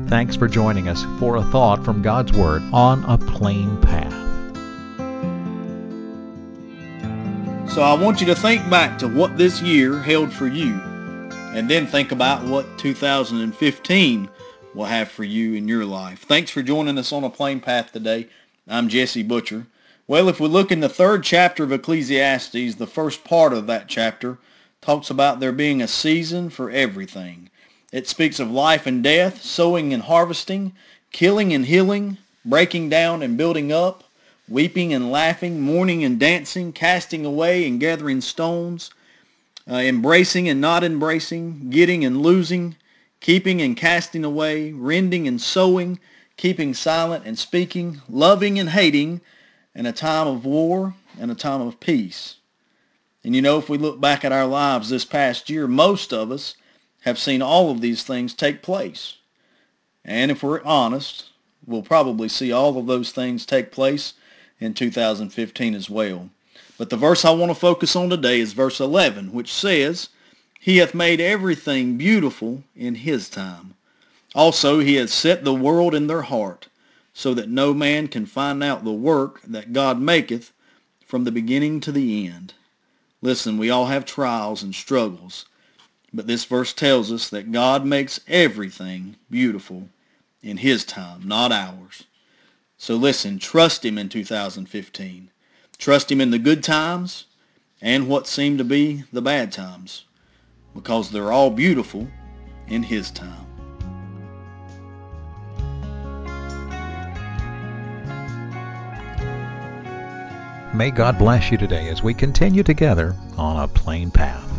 Thanks for joining us for a thought from God's Word on a plain path. So I want you to think back to what this year held for you, and then think about what 2015 will have for you in your life. Thanks for joining us on A Plain Path today. I'm Jesse Butcher. Well, if we look in the third chapter of Ecclesiastes, the first part of that chapter talks about there being a season for everything. It speaks of life and death, sowing and harvesting, killing and healing, breaking down and building up, weeping and laughing, mourning and dancing, casting away and gathering stones, embracing and not embracing, getting and losing, keeping and casting away, rending and sowing, keeping silent and speaking, loving and hating, and a time of war and a time of peace. And you know, if we look back at our lives this past year, most of us have seen all of these things take place. And if we're honest, we'll probably see all of those things take place in 2015 as well. But the verse I want to focus on today is verse 11, which says, "He hath made everything beautiful in his time. Also he hath set the world in their heart, so that no man can find out the work that God maketh from the beginning to the end." Listen, we all have trials and struggles, but this verse tells us that God makes everything beautiful in his time, not ours. So listen, trust him in 2015. Trust him in the good times and what seem to be the bad times, because they're all beautiful in his time. May God bless you today as we continue together on a plain path.